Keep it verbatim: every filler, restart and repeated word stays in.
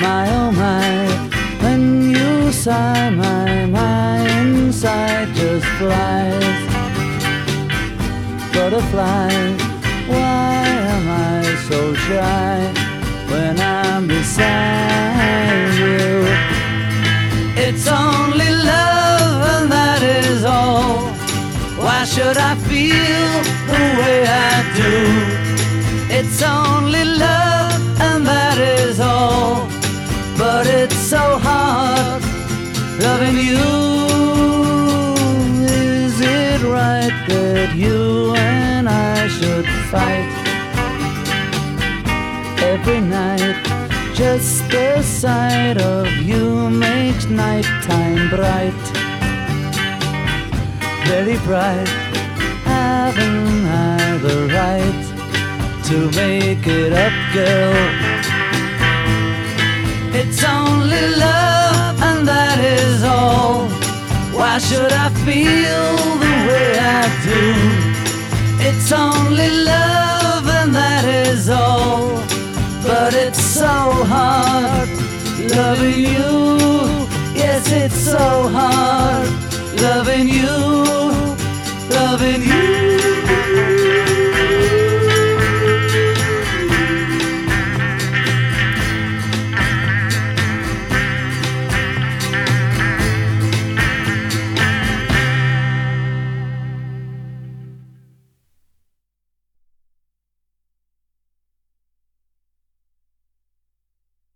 My oh my, when you sigh, my, my inside just flies. Butterflies, why am I so shy when I'm beside you? It's only love and that is all. Why should I feel the way I do? It's only love and that is all. But it's so hard loving you. Is it right that you and I should fight every night? Just the sight of you makes nighttime bright, very bright. Haven't I the right to make it up, girl? It's only love and that is all. Why should I feel the way I do? It's only love and that is all. But it's so hard loving you. Yes, it's so hard loving you, loving you.